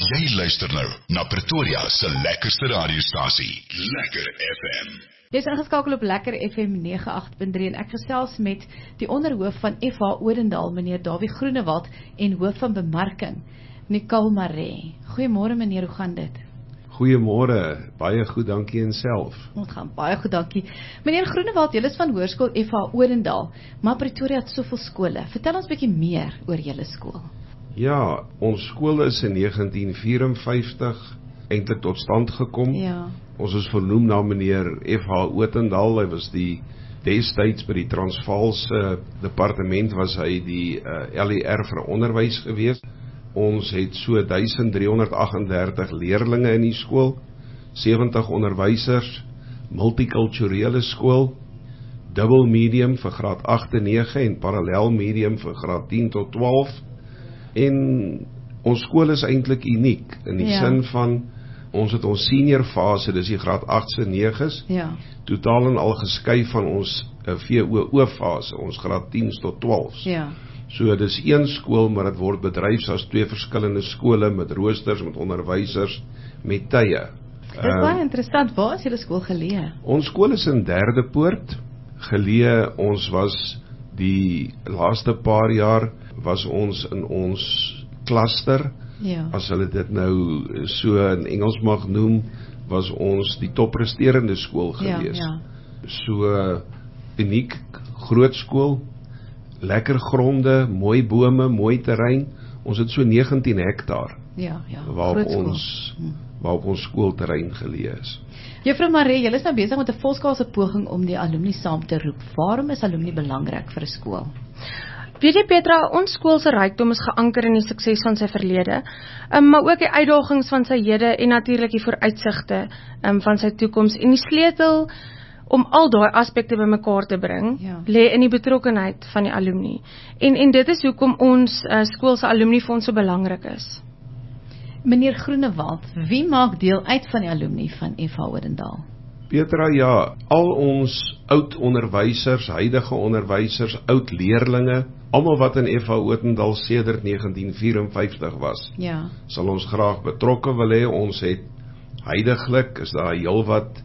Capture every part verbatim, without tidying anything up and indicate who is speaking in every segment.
Speaker 1: Jy luister nou na Pretoria se lekkerste radiostasie, Lekker F M.
Speaker 2: Jy is ingeskakel op Lekker F M nege agt punt drie en ek gesels met die onderhoof van F H Odendaal, meneer Dawie Groenewald, en hoof van bemarking, Nicole Maree. Goeiemôre meneer, hoe gaan dit?
Speaker 3: Goeiemôre, baie goed, dankie en self.
Speaker 2: Ons gaan baie goed, dankie. Meneer Groenewald, julle is van hoërskool F H Odendaal, maar Pretoria het soveel skole. Vertel ons 'n bietjie meer oor julle skool.
Speaker 3: Ja, ons skool is in negentien vierenvyftig eintlik tot stand gekom.
Speaker 2: Ja.
Speaker 3: Ons is vernoem na meneer F H Odendaal. Hy was die destyds by die Transvaalse departement was hy die uh, L E R vir onderwys gewees. Ons het so duisend driehonderd agt en dertig leerlinge in die skool, sewentig onderwysers, multikulturele skool, dubbel medium vir graad agt en nege en parallel medium vir graad tien tot twaalf. En ons skool is eintlik uniek in die
Speaker 2: Ja.
Speaker 3: sin van ons het ons senior fase, dis die graad agt en neges,
Speaker 2: Ja.
Speaker 3: totaal en al geskei van ons uh, V O O fase, ons graad tien tot twaalf.
Speaker 2: Ja.
Speaker 3: So dis een skool, maar dit word bedryf as twee verskillende skole met roosters, met onderwysers, met tye.
Speaker 2: Dit is baie interessant. Waar is julle skool geleë?
Speaker 3: Ons skool is in Derde Poort geleë. Ons was die laaste paar jaar was ons in ons cluster,
Speaker 2: Ja.
Speaker 3: as hulle dit nou so in Engels mag noem, was ons die toppresterende skool gewees.
Speaker 2: Ja, ja.
Speaker 3: So uniek, groot skool, lekker gronde, mooi bome, mooi terrein. Ons het so negentien hektaar
Speaker 2: Ja, ja.
Speaker 3: waarop
Speaker 2: Groot skool.
Speaker 3: ons waarop ons skoolterrein geleë is.
Speaker 2: Juffrou Maree, julle is nou besig met 'n volskaalse poging om die alumni saam te roep. Waarom is alumni belangrik vir 'n skool?
Speaker 4: Weet jy Petra, ons skool se rykdom is geanker in die sukses van sy verlede, um, maar ook die uitdagings van sy hede en natuurlik die vooruitsigte um, van sy toekoms. En die sleutel om al daai aspekte bymekaar te bring,
Speaker 2: Ja.
Speaker 4: lê in die betrokkenheid van die alumni. En en dit is hoekom ons uh, skool se alumni fonds so belangrik is.
Speaker 2: Meneer Groenewald, wie maak deel uit van die alumni van F H Odendaal?
Speaker 3: Petra, ja, al ons oud onderwysers, huidige onderwysers, oud leerlinge, almal wat in F H Odendaal sedert negentien vierenvyftig was,
Speaker 2: Ja.
Speaker 3: sal ons graag betrokke wil hê. Ons het huidiglik, is daar heelwat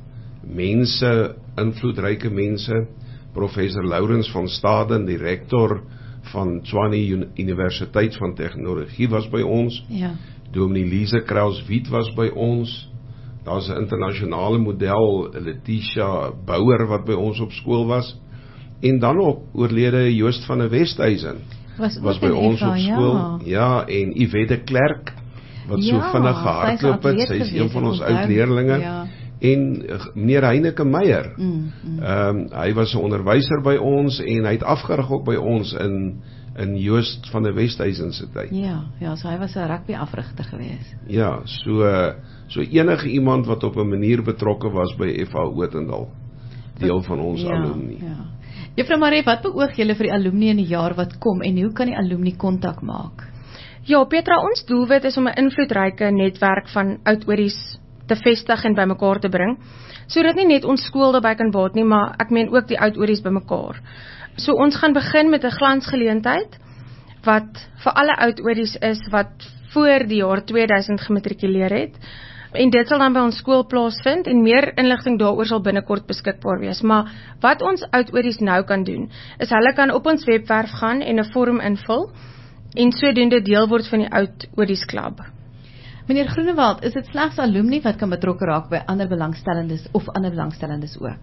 Speaker 3: mense, invloedryke mense. Professor Lourens van Staden, die rektor van Tshwane Universiteit van Tegnologie was by ons.
Speaker 2: Ja.
Speaker 3: Dominee Lise Kraus-Wiet was by ons. Daar's 'n internasionale model, Letitia Bouwer wat by ons op skool was. En dan ook oorlede Joost van der Westhuizen
Speaker 2: Was,
Speaker 3: was
Speaker 2: ook
Speaker 3: by
Speaker 2: in
Speaker 3: ons
Speaker 2: F H,
Speaker 3: op skool.
Speaker 2: Ja.
Speaker 3: Ja, en Yvette Klerk wat so
Speaker 2: Ja,
Speaker 3: vinnig
Speaker 2: sy is
Speaker 3: gehardloop het.
Speaker 2: atleet
Speaker 3: Sy is
Speaker 2: gewees,
Speaker 3: een van
Speaker 2: ek
Speaker 3: ons
Speaker 2: onthou.
Speaker 3: oud leerlinge.
Speaker 2: Ja.
Speaker 3: En uh, meneer Heineke Meyer.
Speaker 2: Mm, mm.
Speaker 3: Um, hy was 'n onderwyser by ons en hy het afgerig ook by ons in in Joost van der Westhuizen se tyd.
Speaker 2: Ja, ja, so hy was 'n rugby afrigter geweest.
Speaker 3: Ja, so so enige iemand wat op 'n manier betrokke was by F H Odendaal, deel van ons
Speaker 2: ja,
Speaker 3: alumni.
Speaker 2: Ja. Juffrou Maree, wat beoog julle vir die alumni in die jaar wat kom en hoe kan die alumni kontak maak?
Speaker 4: Ja, Petra, ons doelwit is om 'n invloedryke netwerk van oud-oories te vestig en bymekaar te bring, sodat nie net ons skool daarbey kan baat nie, maar ek meen ook die oud-oories bymekaar. So ons gaan begin met 'n glansgeleentheid wat vir alle oud-oories is wat voor die jaar tweeduisend gematrikuleer het. En dit sal dan by ons skool plaasvind en meer inligting daaroor sal binnekort beskikbaar wees. Maar wat ons oud-oories nou kan doen, is hulle kan op ons webwerf gaan en 'n vorm invul en sodoende deel word van die oud-oories klub.
Speaker 2: Meneer Groenewald, is dit slegs alumni wat kan betrokke raak by ander belangstellendes of ander belangstellendes ook?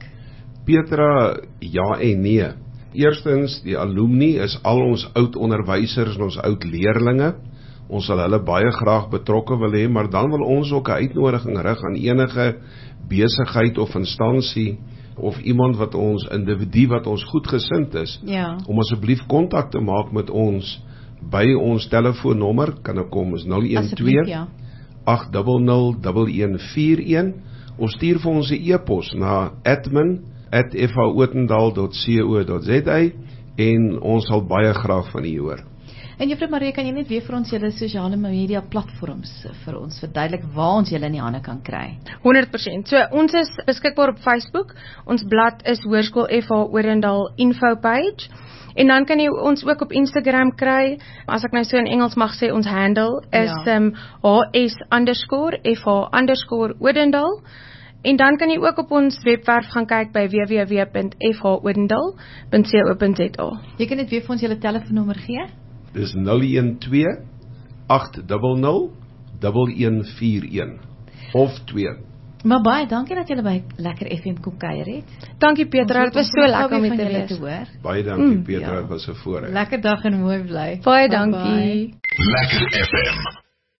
Speaker 3: Petra, ja en nee. Eerstens, die alumni is al ons oud onderwysers en ons oud leerlinge. Ons sal hulle baie graag betrokke wil hê, maar dan wil ons ook 'n uitnodiging rig aan enige besigheid of instansie of iemand wat ons, individu wat ons goedgesind is,
Speaker 2: Ja.
Speaker 3: om asseblief kontak te maak met ons by ons telefoonnommer, kan ek kom, is nul een
Speaker 2: Asseblief,
Speaker 3: twee
Speaker 2: ja.
Speaker 3: agt nul nul nul een vier een, of stuur vir ons 'n e-pos na admin at f h odendaal dot co dot za en ons sal baie graag van u hoor.
Speaker 2: En Juffrou Marie, kan jy net weer vir ons julle sosiale media platforms vir ons verduidelik waar ons julle in die hande kan kry?
Speaker 4: honderd persent. So ons is beskikbaar op Facebook. Ons blad is Hoërskool F H Orendal info page. En dan kan jy ons ook op Instagram kry. As ek nou so in Engels mag sê, ons handle is
Speaker 2: Ja.
Speaker 4: um, H S underscore F H underscore Orendal. En dan kan jy ook op ons webwerf gaan kyk by w w w punt f h orendal punt co punt z a.
Speaker 2: Jy kan net weer vir ons julle telefoonnommer gee?
Speaker 3: Dis nul een twee agt nul nul een een vier een of twee.
Speaker 2: Maar baie dankie dat julle by Lekker F M kom kuier het.
Speaker 4: Dankie Petra, dit was so lekker om
Speaker 2: met
Speaker 4: met te
Speaker 2: julle
Speaker 4: wees.
Speaker 2: te hoor.
Speaker 3: Baie dankie
Speaker 4: Mm,
Speaker 3: Petra,
Speaker 2: ja.
Speaker 3: dit was 'n voorreg.
Speaker 2: Lekker dag en mooi bly.
Speaker 4: Baie
Speaker 2: Bye-bye.
Speaker 4: dankie.
Speaker 1: Lekker F M.